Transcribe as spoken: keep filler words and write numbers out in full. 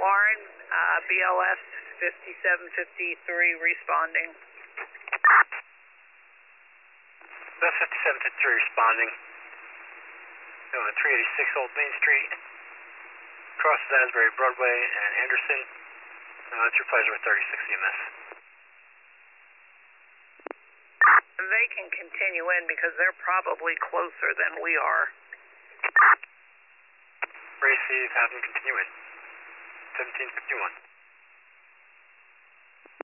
Warren, uh, B L S fifty-seven fifty-three responding. B L S fifty-seven fifty-three responding. Going to three eighty-six Old Main Street, crosses Asbury Broadway and Anderson. Uh, that's your pleasure with thirty-six E M S. They can continue in because they're probably closer than we are. Receive, have them continue in. seventeen fifty-one.